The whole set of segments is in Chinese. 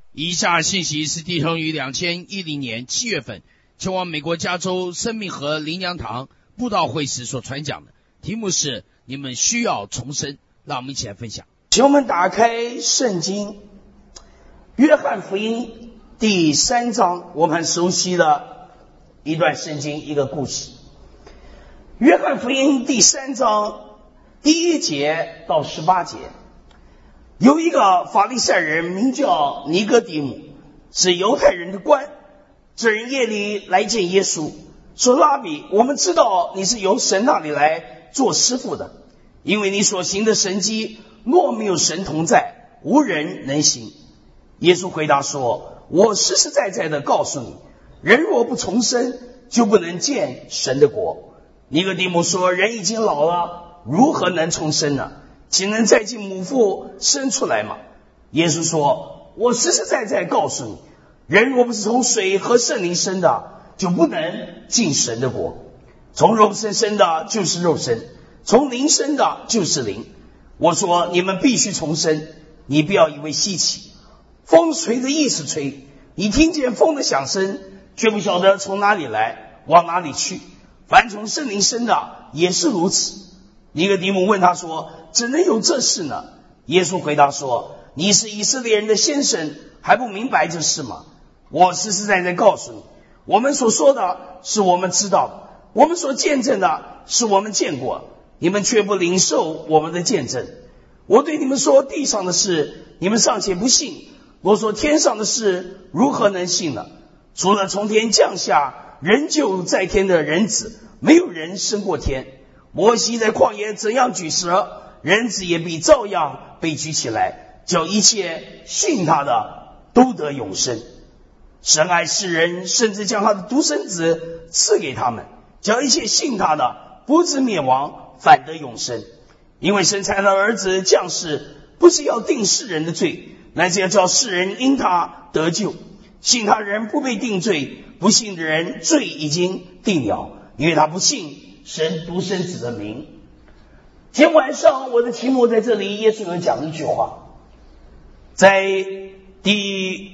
以下信息是弟兄于2010年7月份前往美国加州生命河灵粮堂布道会时所传讲的，题目是你们需要重生。让我们一起来分享。 请我们打开圣经约翰福音第3章，我们很熟悉的一段圣经，一个故事。约翰福音第3章1节到18节，有一个法利赛人名叫尼哥底母，是犹太人的官。这人夜里来见耶稣，说：拉比，我们知道你是由神那里来做师傅的，因为你所行的神迹，若没有神同在，无人能行。耶稣回答说：我实实在在的告诉你，人若不重生，就不能见神的国。尼哥底母说：人已经老了，如何能重生呢？岂能再进母腹生出来吗？耶稣说：我实实在在告诉你，人若不是从水和圣灵生的，就不能进神的国。从肉身生的就是肉身，从灵生的就是灵。我说你们必须重生，你不要以为稀奇。风随着意思吹，你听见风的响声，却不晓得从哪里来，往哪里去。凡从圣灵生的也是如此。尼哥底母问他说：怎能有这事呢？耶稣回答说：你是以色列人的先生，还不明白这事吗？我实实在在告诉你，我们所说的是我们知道的，我们所见证的是我们见过，你们却不领受我们的见证。我对你们说地上的事，你们尚且不信，我说天上的事，如何能信呢？除了从天降下人就在天的人子，没有人升过天。摩西在旷野怎样举蛇，人子也必照样被举起来，叫一切信他的都得永生。神爱世人，甚至将他的独生子赐给他们，叫一切信他的不至灭亡，反得永生。因为神差他的儿子降世，不是要定世人的罪，乃是要叫世人因他得救。信他人不被定罪，不信的人罪已经定了，因为他不信神独生子的名。今天晚上我的题目在这里，耶稣有讲一句话，在第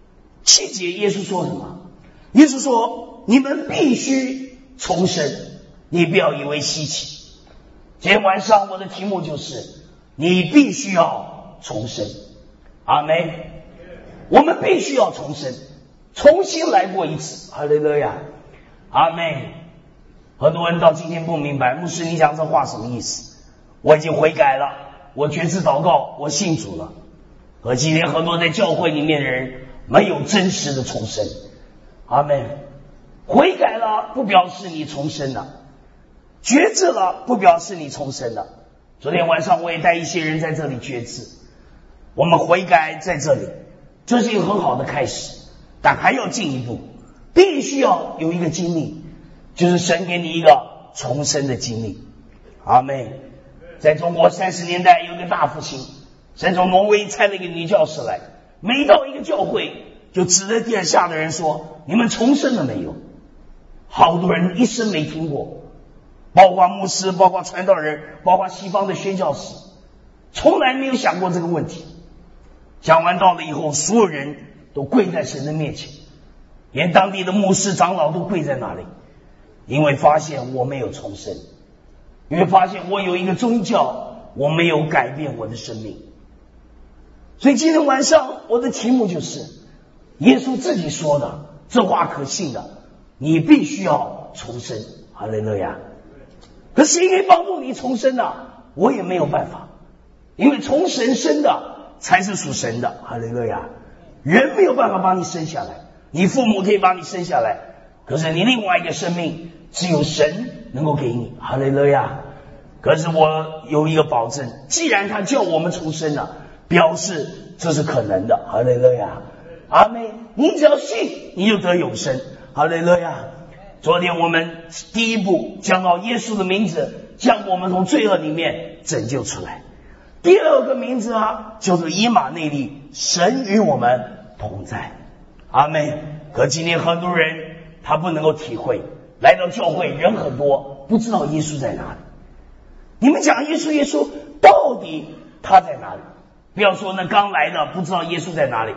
7节，耶稣说什么？耶稣说：你们必须重生，你不要以为稀奇。今天晚上我的题目就是你必须要重生。阿们。我们必须要重生，重新来过一次。哈利路亚。阿们。很多人到今天不明白，牧师你讲这话什么意思？我已经悔改了，我决志祷告，我信主了。可今天很多在教会里面的人没有真实的重生。阿们。悔改了不表示你重生了，决志了不表示你重生了。昨天晚上我也带一些人在这里决志，我们悔改在这里，这是一个很好的开始，但还要进一步，必须要有一个经历，就是神给你一个重生的经历。阿们。在中国30年代有一个大复兴，神从挪威差了一个女教师来，每到一个教会就指着殿下的人说：你们重生了没有？好多人一生没听过，包括牧师，包括传道人，包括西方的宣教士，从来没有想过这个问题。讲完道了以后，所有人都跪在神的面前，连当地的牧师长老都跪在那里，因为发现我没有重生，因为发现我有一个宗教，我没有改变我的生命。所以今天晚上我的题目就是耶稣自己说的，这话可信的，你必须要重生。哈利路亚。可谁可以帮助你重生呢？我也没有办法，因为从神生的才是属神的。哈利路亚。人没有办法把你生下来，你父母可以把你生下来，可是你另外一个生命只有神能够给你。哈利路亚。可是我有一个保证，既然他叫我们重生了，表示这是可能的。哈利路亚。阿们。你只要信，你就得永生。哈利路亚。昨天我们第一步讲到耶稣的名字，将我们从罪恶里面拯救出来。第二个名字就是以马内利，神与我们同在。阿们。可今天很多人他不能够体会，来到教会人很多，不知道耶稣在哪里。你们讲耶稣，耶稣到底他在哪里？不要说那刚来的不知道耶稣在哪里，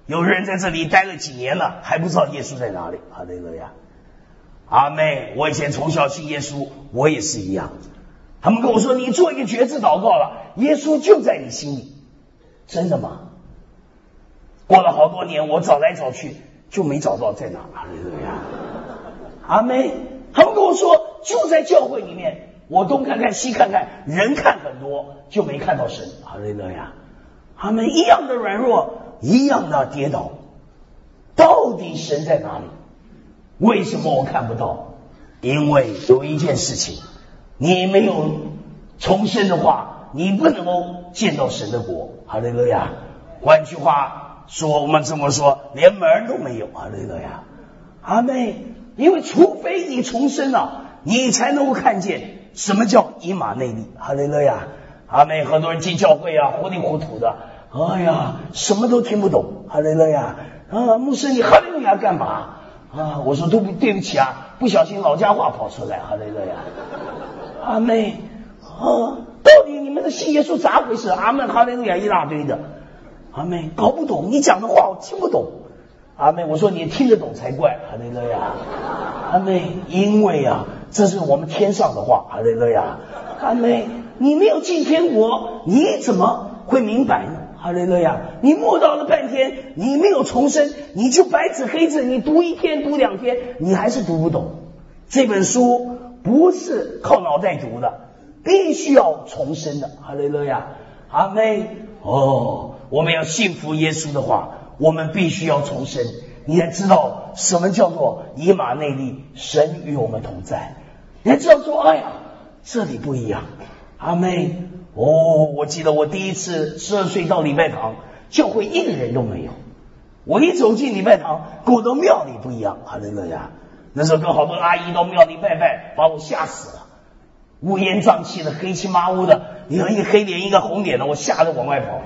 有人在这里待了几年了，还不知道耶稣在哪里。哈利路亚，阿妹，我以前从小信耶稣，我也是一样。他们跟我说，你做一个决志祷告了，耶稣就在你心里。真的吗？过了好多年，我找来找去就没找到在哪。哈利路亚，阿妹，他们跟我说就在教会里面，我东看看西看看，人看很多，就没看到神。哈利路亚，他们一样的软弱，一样的跌倒，到底神在哪里？为什么我看不到？因为有一件事情，你没有重生的话，你不能够见到神的国。哈利路亚，换句话说，我们这么说，连门都没有。哈利路亚，阿妹，因为除非你重生了，你才能够看见什么叫以马内利。哈利路亚，阿妹，很多人进教会啊，糊里糊涂的，哎呀，什么都听不懂。哈利路亚，牧师你哈利路亚干嘛？我说对不起啊，不小心老家话跑出来。哈利路亚，阿妹，到底你们的信耶稣咋回事？阿门，哈利路亚一大堆的，阿妹搞不懂，你讲的话我听不懂。阿妹，我说你听得懂才怪。哈利路亚，阿妹，因为啊，这是我们天上的话。哈利路亚，阿妹，你没有进天国，你怎么会明白呢？哈利路亚，你默祷了半天，你没有重生，你就白纸黑字，你读一天读两天，你还是读不懂。这本书不是靠脑袋读的，必须要重生的。哈利路亚，阿妹，我们要信服耶稣的话，我们必须要重生。你才知道什么叫做以马内利，神与我们同在。你才知道说，哎呀，这里不一样。阿妹，我记得我第一次12岁到礼拜堂，教会一个人都没有。我一走进礼拜堂，跟我到庙里不一样。哈利路亚，那时候跟好多阿姨到庙里拜拜，把我吓死了。乌烟瘴气的，黑漆麻乌的，一个黑脸一个红脸的，我吓得往外跑。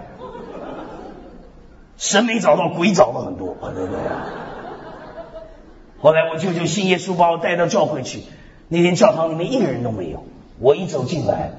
神没找到，鬼找了很多。哈利路亚，后来我舅舅信耶稣，把我带到教会去。那天教堂里面一个人都没有。我一走进来，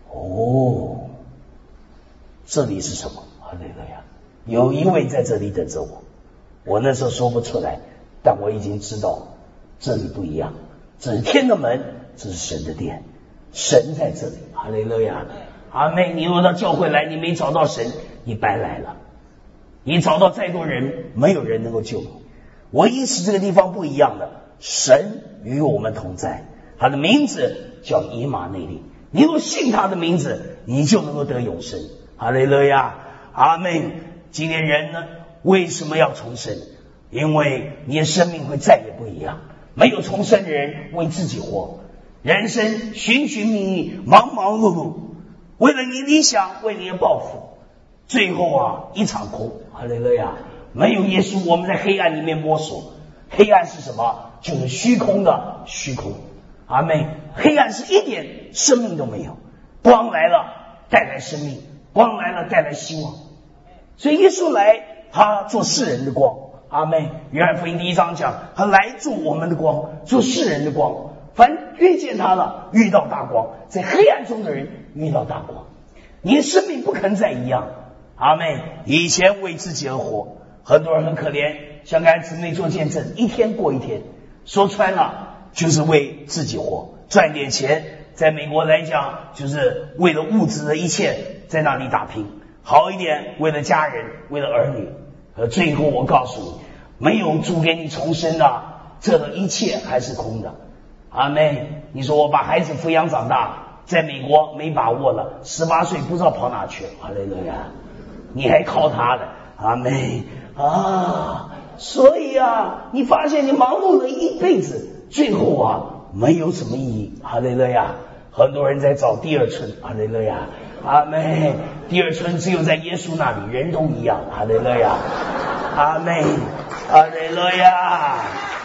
这里是什么？哈利路亚，有一位在这里等着我。我那时候说不出来，但我已经知道这里不一样，这是天的门，这是神的殿，神在这里。哈利路亚，阿妹，你若到教会来，你没找到神，你白来了。你找到再多人，没有人能够救你。唯一是这个地方不一样的，神与我们同在，他的名字叫以马内利。你若信他的名字，你就能够得永生。哈利路亚，阿们。今天人呢，为什么要重生？因为你的生命会再也不一样。没有重生的人为自己活，人生寻寻觅觅，忙忙碌碌，为了你理想，为你的抱负，最后一场空。哈利路亚，没有耶稣，我们在黑暗里面摸索。黑暗是什么？就是虚空的虚空。阿们。黑暗是一点生命都没有，光来了带来生命，光来了带来希望。所以耶稣来，他做世人的光。阿们。约翰福音1章讲，他来做我们的光，做世人的光。凡遇见他了，遇到大光，在黑暗中的人遇到大光。你的生命不可能再一样。阿们。以前为自己而活，很多人很可怜，像刚才姊妹做见证，一天过一天，说穿了就是为自己活，赚点钱。在美国来讲，就是为了物质的一切在那里打拼，好一点为了家人，为了儿女。最后我告诉你，没有主给你重生的，这个一切还是空的。阿们。你说我把孩子抚养长大，在美国没把握了，18岁不知道跑哪去了。哈利路亚，你还靠他的。阿们。所以你发现你忙碌了一辈子，最后没有什么意义。哈利路亚，很多人在找第二春。哈利路亚，阿们。第二春只有在耶稣那里，人都一样。哈利路亚，阿们。哈利路亚。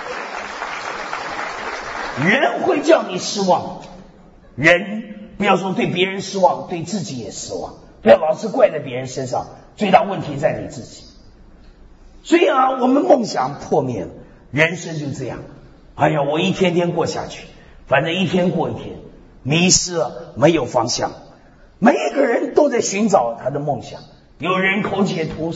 人会叫你失望，人不要说对别人失望，对自己也失望，不要老是怪在别人身上，最大问题在你自己。所以我们梦想破灭了，人生就这样。哎呀，我一天天过下去，反正一天过一天，迷失了，没有方向。每一个人都在寻找他的梦想，有人苟且徒生，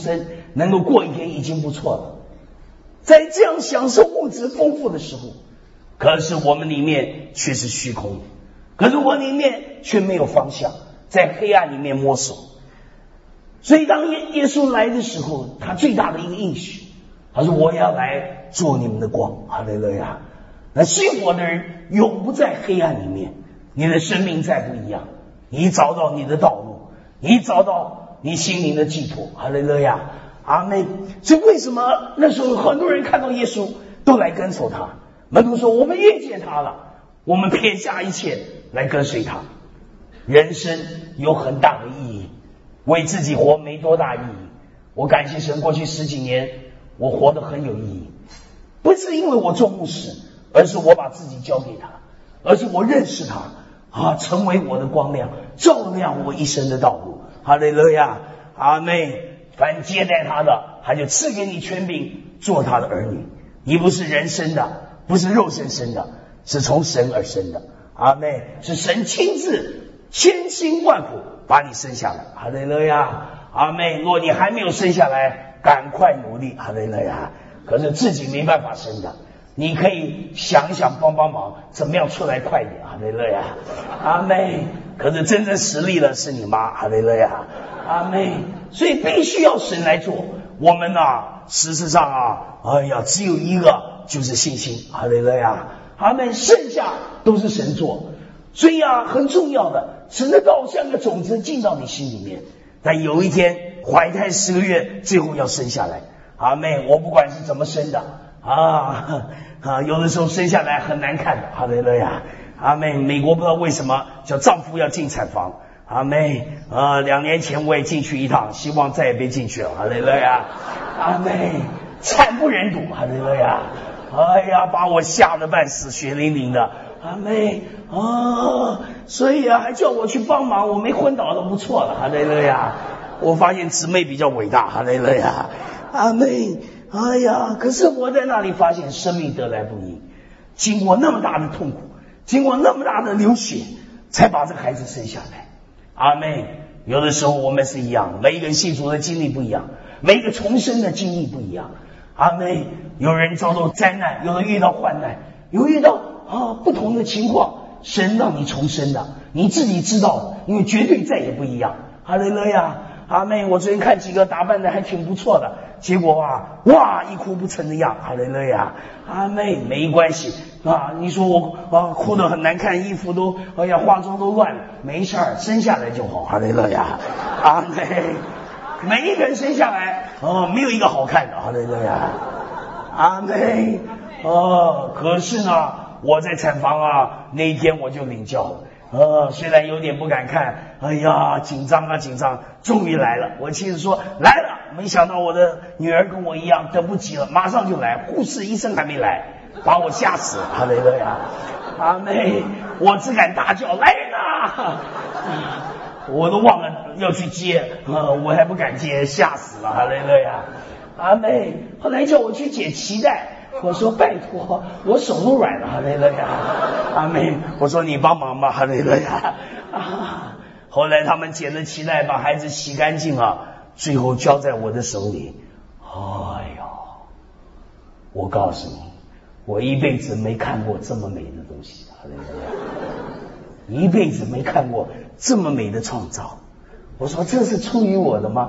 能够过一天已经不错了。在这样享受物质丰富的时候，可是我们里面却是虚空的，可是我里面却没有方向，在黑暗里面摸索。所以当耶稣来的时候，他最大的一个应许，他说我要来做你们的光，哈利路亚。那信我的人永不在黑暗里面，你的生命再不一样，你找到你的道路，你找到你心灵的寄托，哈利路亚，阿们。所以为什么那时候很多人看到耶稣都来跟随他？门徒说我们遇见他了，我们撇下一切来跟随他。人生有很大的意义，为自己活没多大意义。我感谢神，过去10几年我活得很有意义，不是因为我做牧师，而是我把自己交给他，而是我认识他成为我的光亮，照亮我一生的道路。哈利路亚，阿们。凡接待他的，他就赐给你权柄做他的儿女。你不是人生的，不是肉身生的，是从神而生的。阿们。是神亲自千辛万苦把你生下来。哈利路亚，阿们。若你还没有生下来，赶快努力。哈利路亚。可是自己没办法生的，你可以想一想，帮帮忙，怎么样出来快一点。哈利路亚，阿们。可是真正实力的是你妈。哈利路亚，阿们。所以必须要神来做。我们事实上只有一个，就是信心。哈利路亚，阿们。剩下都是神做。所以很重要的，神的道像个种子进到你心里面，但有一天怀胎10个月，最后要生下来。阿们。我不管是怎么生的有的时候生下来很难看的。哈利路亚，阿们。美国不知道为什么叫丈夫要进产房。阿们。2年前我也进去一趟，希望再也别进去了。哈利路亚，阿们。惨不忍睹。哈利路亚，哎呀，把我吓得半死，血淋淋的。阿们。所以还叫我去帮忙，我没昏倒都不错了。哈利路亚。我发现姊妹比较伟大。哈利路亚，阿们。哎呀，可是我在那里发现生命得来不易，经过那么大的痛苦，经过那么大的流血，才把这个孩子生下来。阿们。有的时候我们是一样，每一个人信主的经历不一样，每一个重生的经历不一样。阿们。有人遭到灾难，有人遇到患难，有遇到不同的情况，神让你重生的，你自己知道，因为绝对再也不一样。哈利路亚，阿们。我昨天看几个打扮的还挺不错的，结果一哭不成的样。哈利路亚，阿们。没关系你说我哭得很难看，衣服都化妆都乱了，没事儿，生下来就好。哈利路亚，阿们。每一个人生下来没有一个好看的。哈利路亚，阿们。可是呢，我在产房那一天我就领教了。虽然有点不敢看，哎呀，紧张，终于来了。我妻子说来了，没想到我的女儿跟我一样，等不及了，马上就来。护士医生还没来，把我吓死了。哈利路亚，阿们。我只敢大叫来人啊！我都忘了要去接，我还不敢接，吓死了。哈利路亚，阿们。后来叫我去解脐带，我说拜托，我手都软了。哈利路亚，阿们。我说你帮忙吧。哈利路亚，后来他们解了脐带，把孩子洗干净最后交在我的手里。哎呦，我告诉你，我一辈子没看过这么美的东西。哈利路亚，一辈子没看过这么美的创造。我说这是出于我的吗？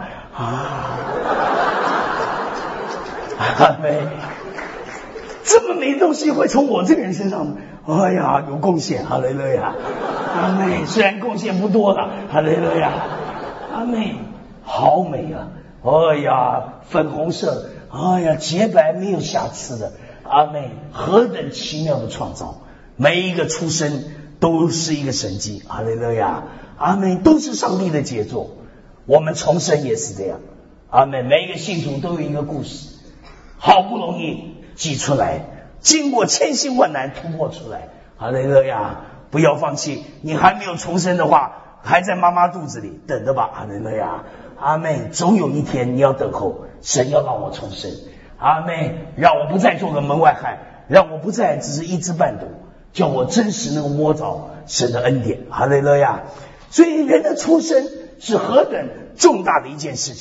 阿们。这么美的东西会从我这个人身上，哎呀，有贡献。哈利路亚，阿们。虽然贡献不多了。哈利路亚，阿们。好美啊！哎呀，粉红色，哎呀，洁白没有瑕疵的。阿们。何等奇妙的创造，每一个出生都是一个神迹。哈利路亚，阿们。都是上帝的杰作。我们重生也是这样。阿们。每一个信主都有一个故事，好不容易挤出来，经过千辛万难突破出来。哈利路亚，不要放弃，你还没有重生的话，还在妈妈肚子里等着吧。哈利路亚，阿们。总有一天你要等候，神要让我重生。阿们。让我不再做个门外汉，让我不再只是一知半懂，叫我真实能摸着神的恩典。哈利路亚。所以人的出生是何等重大的一件事情，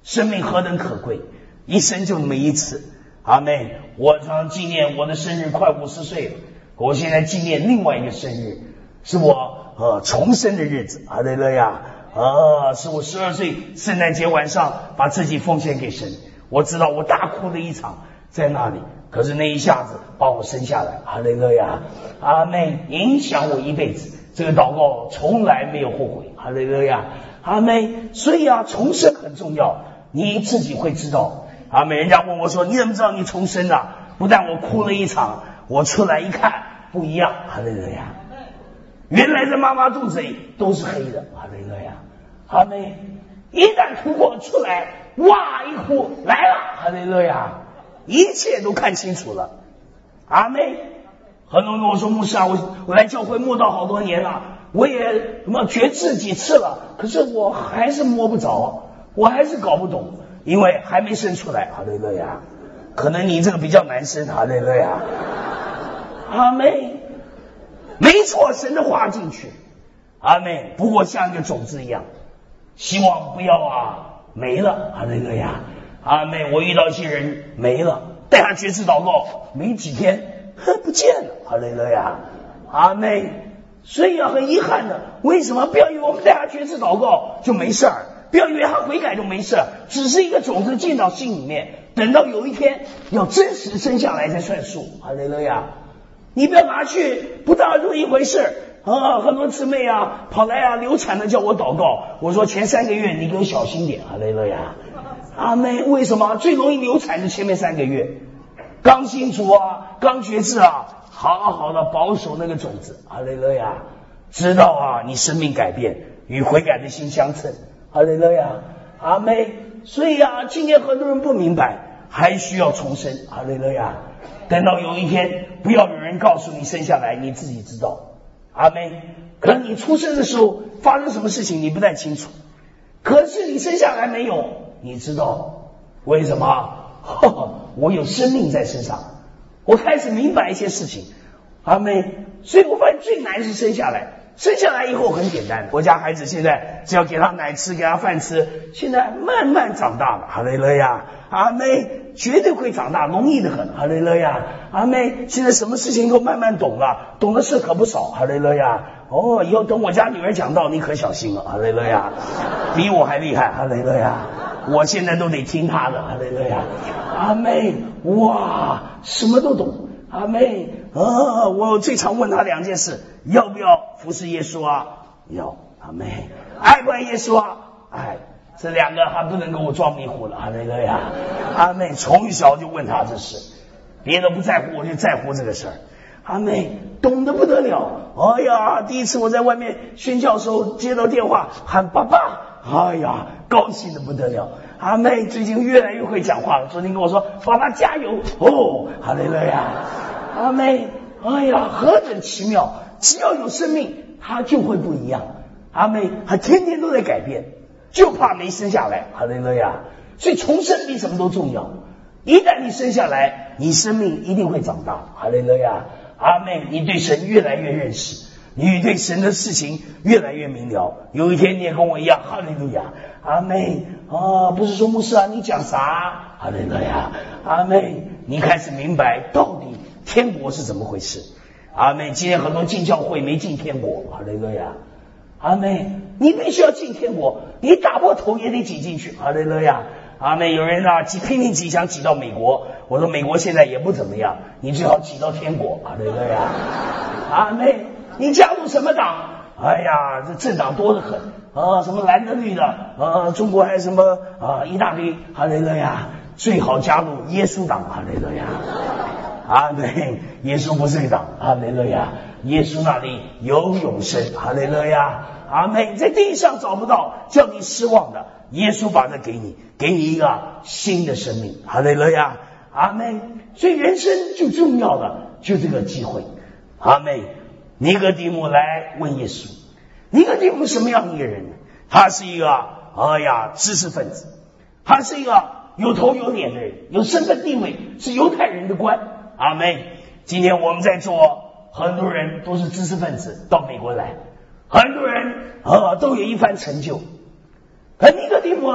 生命何等可贵，一生就那么一次。阿们。我常纪念我的生日快50岁了，我现在纪念另外一个生日，是我重生的日子。哈利路亚。是我12岁圣诞节晚上把自己奉献给神，我知道我大哭了一场在那里，可是那一下子把我生下来。哈利路亚。阿们。影响我一辈子，这个祷告从来没有后悔。哈利路亚。阿们。所以重生很重要，你自己会知道。阿们。人家问我说你怎么知道你重生了？不但我哭了一场，我出来一看不一样。哈利路亚。原来在妈妈肚子里都是黑的。哈利路亚。阿们。一旦突破出来，哇一哭来了。哈利路亚。一切都看清楚了。阿们。很多人跟我说牧师啊，我来教会慕道好多年了，我也决志几次了，可是我还是摸不着，我还是搞不懂，因为还没生出来。哈利路亚。可能你这个比较难生。哈利路亚。阿们。没错，神的话进去。阿们。不过像一个种子一样，希望不要没了。哈利路亚。阿们。我遇到一些人没了，带他决志祷告，没几天不见了。哈利路亚。阿们。所以很遗憾的，为什么不要以为我们带他决志祷告就没事儿，不要以为他悔改就没事，只是一个种子进到心里面，等到有一天要真实生下来才算数。哈利路亚。你不要拿去不当做一回事。很多姊妹跑来流产的叫我祷告，我说前3个月你给我小心点。哈利路亚。阿们。为什么最容易流产的前面3个月？刚信主刚决志好好的保守那个种子。哈利路亚。知道你生命改变与悔改的心相称。哈利路亚。阿们。所以今年很多人不明白，还需要重生。哈利路亚。等到有一天不要有人告诉你生下来，你自己知道。阿们。可能你出生的时候发生什么事情你不太清楚，可是你生下来没有，你知道为什么？我有生命在身上，我开始明白一些事情。阿们。所以我发现最难是生下来，生下来以后很简单。我家孩子现在只要给他奶吃，给他饭吃，现在慢慢长大了。哈利路亚。阿们。绝对会长大，容易的很。哈利路亚。阿们。现在什么事情都慢慢懂了，懂的事可不少。哈利路亚。以后等我家女儿讲道你可小心了。哈利路亚。比我还厉害。哈利路亚。我现在都得听她的。哈利路亚。阿们。哇，什么都懂。阿们。我最常问他2件事，要不要服侍耶稣要。阿们。爱不爱耶稣爱。这2个他不能给我装迷糊了。哈利路亚。阿们。从小就问他这事，别的不在乎，我就在乎这个事儿。阿们。懂得不得了。哎呀，第一次我在外面宣教的时候接到电话喊爸爸，哎呀，高兴的不得了。阿们。最近越来越会讲话了，昨天跟我说爸爸加油。哈利路亚。阿们。哎呀，何等奇妙，只要有生命他就会不一样。阿们。他天天都在改变，就怕没生下来。哈利路亚。所以重生比什么都重要，一旦你生下来，你生命一定会长大。哈利路亚。阿们。你对神越来越认识，你对神的事情越来越明了，有一天你也跟我一样。哈利路亚。阿们。不是说牧师你讲啥？哈利路亚。阿们。你开始明白到底天国是怎么回事。阿们。今天很多进教会没进天国。哈利路亚。阿们。你必须要进天国，你打破头也得挤进去。哈利路亚。阿们。有人拼命挤想挤到美国，我说美国现在也不怎么样，你最好挤到天国。哈利路亚。阿们。你加入什么党？哎呀，这政党多得很什么蓝的绿的中国还有什么一大堆。哈利路亚。最好加入耶稣党。哈利路亚。阿们。耶稣不是个党。哈利路亚。耶稣那里有永生。哈利路亚。阿们。在地上找不到叫你失望的，耶稣把这给你一个新的生命。哈利路亚。阿们。所以人生就重要的就这个机会。阿们。尼哥底母来问耶稣，尼哥底母什么样的一个人呢？他是一个知识分子，他是一个有头有脸的人，有身份地位，是犹太人的官。阿们。今天我们在座很多人都是知识分子，到美国来，很多人都有一番成就，可尼哥底母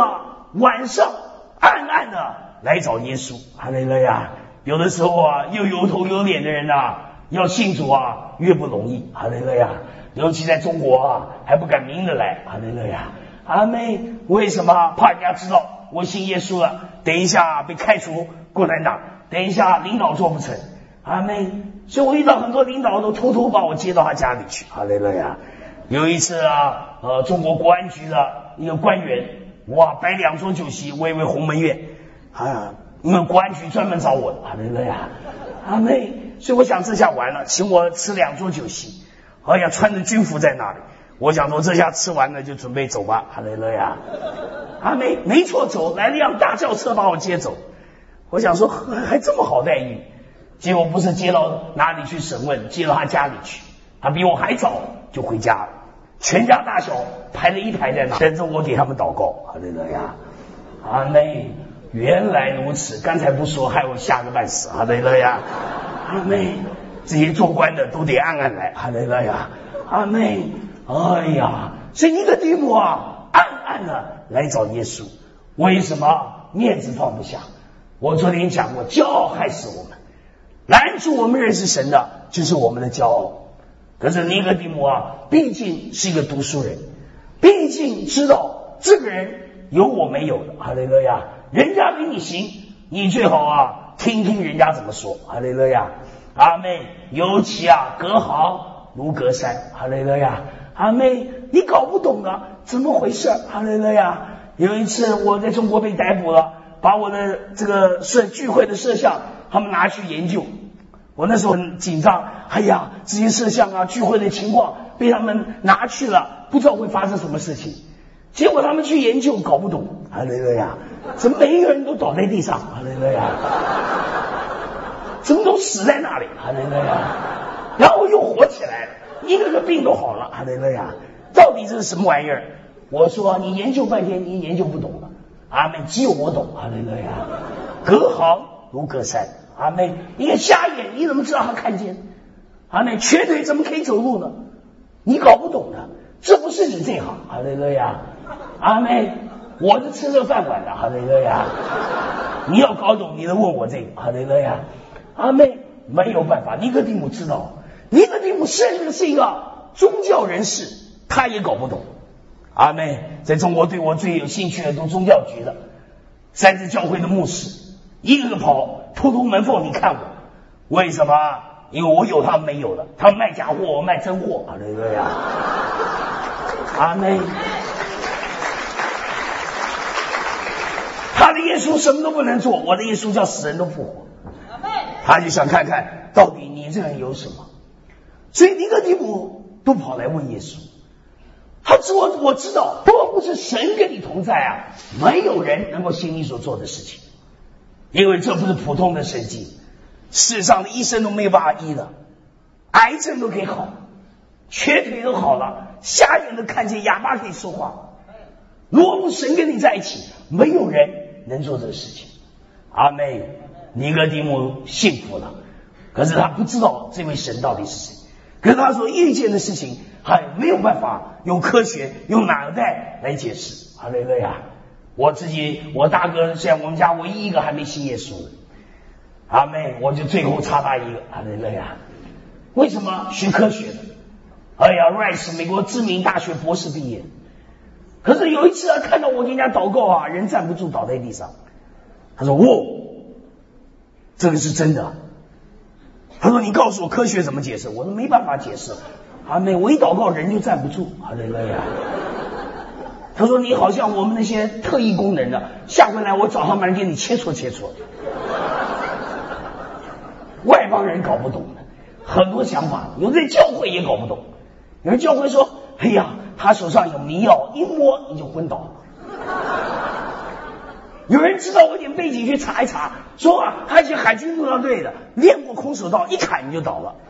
晚上暗暗的来找耶稣。哈利路亚！有的时候啊，又有头有脸的人啊，要信主啊，越不容易。哈利路亚！尤其在中国啊，还不敢明着来。哈利路亚！阿妹，为什么？怕人家知道我信耶稣了，等一下被开除共产党，等一下领导做不成。阿妹，所以我遇到很多领导都偷偷把我接到他家里去。哈利路亚！有一次啊，中国国安局的一个官员，哇，摆2桌酒席，我以为鸿门宴啊，因为国安局专门找我的。哈利路亚！阿妹，所以我想这下完了，请我吃2桌酒席，哎呀，穿着军服在那里。我想说这下吃完了就准备走吧。哈利路亚！阿妹，没错，走来了辆大轿车把我接走。我想说还这么好待遇，结果不是接到哪里去审问，接到他家里去，他比我还早就回家了，全家大小排了一排在那等着我给他们祷告。哈利路亚！阿妹，原来如此，刚才不说害我吓个半死。哈利路亚！阿妹，这些做官的都得暗暗来。哈利路亚！阿妹，哎呀，所以尼哥底母啊，暗暗的来找耶稣。为什么？面子放不下。我昨天讲过，骄傲害死我们，拦住我们认识神的就是我们的骄傲。可是尼哥底母啊，毕竟是一个读书人，毕竟知道这个人有我没有的。哈利路亚！人家比你行，你最好啊听听人家怎么说。哈利路亚！阿妹，尤其啊隔行如隔山。哈利路亚！阿妹，你搞不懂的，怎么回事？哈利路亚！有一次我在中国被逮捕了，把我的这个聚会的摄像他们拿去研究，我那时候很紧张。哎呀，这些摄像啊聚会的情况被他们拿去了，不知道会发生什么事情。结果他们去研究搞不懂。哈利路亚！怎么每一个人都倒在地上？哈利路亚！怎么都死在那里？哈利路亚！然后又活起来了，一个个病都好了。哈利路亚！到底这是什么玩意儿？我说你研究半天，你研究不懂了。阿妹，只有我懂。哈利路亚！隔行如隔山。阿妹，一个瞎眼你怎么知道他看见？阿妹，瘸腿怎么可以走路呢？你搞不懂的，这不是你这行。哈利路亚！阿妹，我是吃这饭碗的。哈利路亚！你要搞懂，你得问我这个。哈利路亚！阿妹，没有办法，尼哥底母知道，尼哥底母甚至是一个宗教人士，他也搞不懂。阿妹，在中国对我最有兴趣的读宗教局的3支教会的牧师，一个个跑，偷偷门缝里看我。为什么？因为我有他们没有的，他们卖假货，我卖真货。哈利路亚！阿妹，他的耶稣什么都不能做，我的耶稣叫死人都复活。他就想看看到底你这人有什么，所以尼哥底母都跑来问耶稣。他说我知道，若不是神跟你同在啊，没有人能够行你所做的事情，因为这不是普通的神迹，世上的医生都没有办法医的，癌症都可以好，瘸腿都好了，瞎眼都看见，哑巴可以说话。若不神跟你在一起，没有人能做这个事情。阿妹，尼哥底母幸福了，可是他不知道这位神到底是谁。可是他所遇见的事情还没有办法用科学用脑袋来解释。哈利路亚！我大哥是我们家唯一一个还没信耶稣的。阿妹，我就最后差他一个。哈利路亚！为什么？学科学的。哎呀 ，Rice 美国知名大学博士毕业。可是有一次啊，看到我给人家祷告啊，人站不住倒在地上。他说：“这个是真的。”他说：“你告诉我科学怎么解释？”我说：“没办法解释。”阿妹，我一祷告人就站不住。哈利路亚！他说：“你好像我们那些特异功能的，下回来我找他们给你切磋切磋。”外邦人搞不懂的，很多想法，有的教会也搞不懂。有人教会说：“哎呀，他手上有迷药，一摸你就昏倒了。”有人知道我点背景去查一查，说啊，他是海军陆战队的，练过空手道，一砍你就倒了。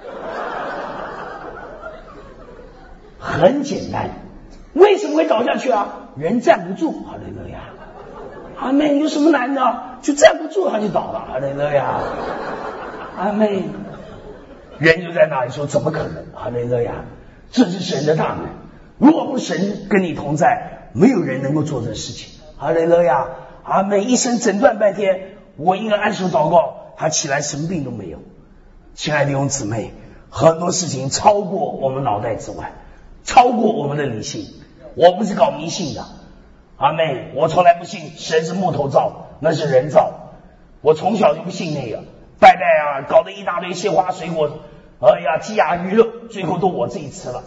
很简单，为什么会倒下去啊？人站不住。哈利路亚！阿妹，有什么难的？就站不住他就倒了。哈利路亚！阿妹，人就在那里说怎么可能？哈利路亚！这是神的大能，如果不神跟你同在，没有人能够做这事情。 哈利路亚，阿们，医生诊断半天，我应该按手祷告，他起来什么病都没有。亲爱的弟兄姊妹，很多事情超过我们脑袋之外，超过我们的理性。我不是搞迷信的，阿妹，我从来不信神是木头造，那是人造。我从小就不信那个，拜拜啊，搞得一大堆鲜花水果，哎呀，鸡鸭鱼肉，最后都我自己吃了。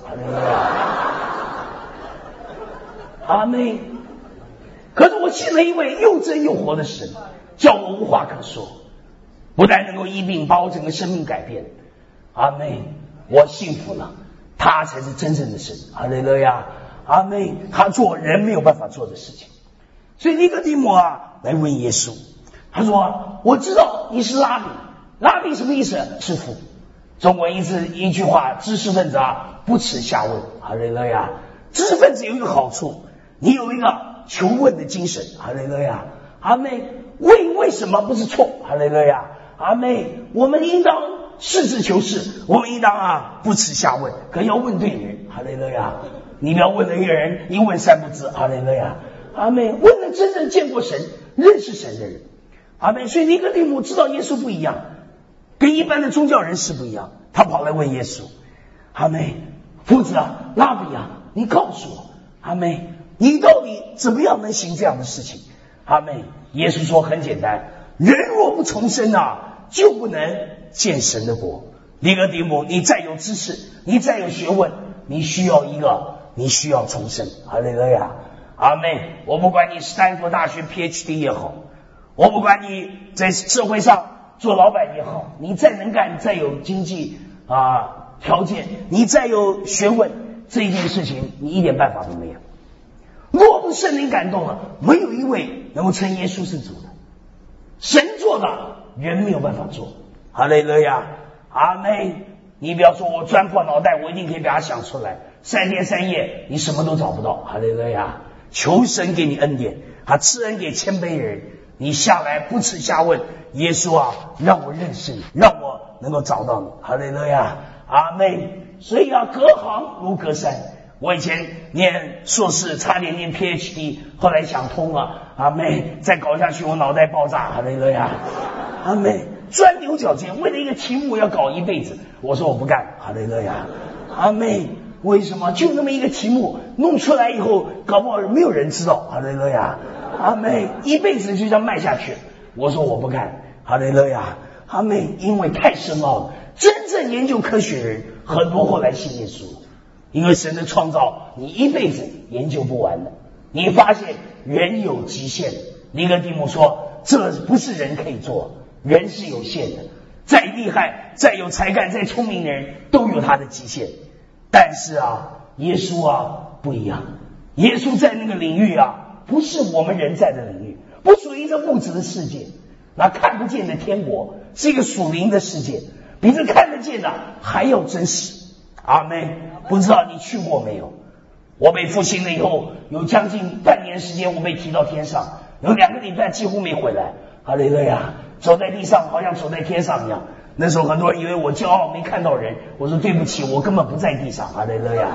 阿妹，可是我信了一位又真又活的神，叫我无话可说，不但能够医病，把我整个生命改变。阿妹，我幸福了，他才是真正的神。哈利路亚，阿妹，他做人没有办法做的事情。所以尼哥底母啊来问耶稣，他说：“我知道你是拉比，拉比什么意思？师傅。中国一句话，知识分子啊不耻下问。哈利路亚，知识分子有一个好处，你有一个求问的精神。哈利路亚，阿妹，为什么不是错？哈利路亚，阿妹，我们应当实事求是，我们应当不耻下问，可要问对人。哈利路亚，你不要问了一个人一问三不知。哈利路亚，阿妹，问了真正见过神、认识神的人。阿妹，所以尼哥底母知道耶稣不一样，跟一般的宗教人士不一样，他跑来问耶稣：“阿妹，夫子啊，拉比啊，你告诉我，阿妹，你到底怎么样能行这样的事情？”阿妹，耶稣说很简单，人若不重生就不能见神的国。尼哥底母，你再有知识，你再有学问，你需要重生。哈利路亚，阿妹，我不管你斯坦福大学 PhD 也好，我不管你在社会上做老板也好，你再能干，再有经济条件，你再有学问，这一件事情你一点办法都没有。若不圣灵感动了，没有一位能够称耶稣是主的。神做的，人没有办法做。哈利路亚，阿妹，你不要说我钻破脑袋，我一定可以把它想出来。3天3夜你什么都找不到。哈利路亚，求神给你恩典，赐恩给谦卑人。你下来不耻下问，耶稣让我认识你，让我能够找到你。哈利路亚，阿妹。所以隔行如隔山。我以前念硕士差点念 PhD， 后来想通了，阿妹，再搞下去我脑袋爆炸。哈利路亚，阿妹，钻牛角尖，为了一个题目要搞一辈子，我说我不干。哈利路亚，阿妹，为什么？就那么一个题目弄出来以后，搞不好没有人知道。哈利路亚，阿妹，一辈子就这样卖下去，我说我不干。哈利路亚，阿妹，因为太深奥了，真正研究科学人很多后来信耶稣，因为神的创造你一辈子研究不完的，你发现人有极限。尼哥底母说，这不是人可以做，人是有限的，再厉害再有才干再聪明的人都有他的极限。但是耶稣不一样，耶稣在那个领域不是我们人在的领域，不属于这物质的世界，那看不见的天国是一个属灵的世界，比这看得见的还要真实。阿们，不知道你去过没有？我被复兴了以后，有将近半年时间我被提到天上，有2个礼拜几乎没回来。哈利路亚，走在地上好像走在天上一样。那时候很多人以为我骄傲没看到人，我说对不起，我根本不在地上。哈利路亚。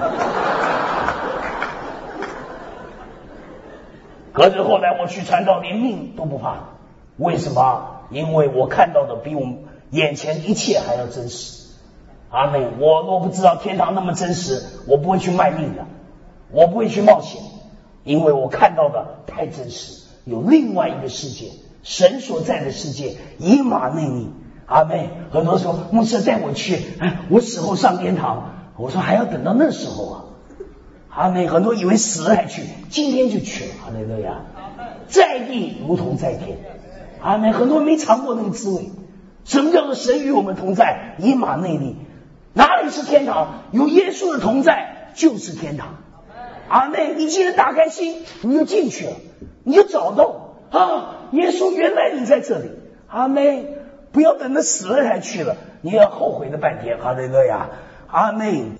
可是后来我去传道，连命都不怕。为什么？因为我看到的比我们眼前一切还要真实。阿妹，我若不知道天堂那么真实，我不会去卖命的，我不会去冒险，因为我看到的太真实。有另外一个世界，神所在的世界，以马内利。阿妹，很多说牧师带我去，我死后上天堂，我说还要等到那时候阿妹，很多以为死了才去，今天就去了。哈利路亚，在地如同在天。阿妹，很多人没尝过那个滋味。什么叫做神与我们同在？以马内利。哪里是天堂？有耶稣的同在就是天堂。阿妹，你既然打开心，你就进去了，你就找到耶稣原来你在这里。阿妹，不要等到死了才去了，你要后悔的半天。哈利路亚，阿妹。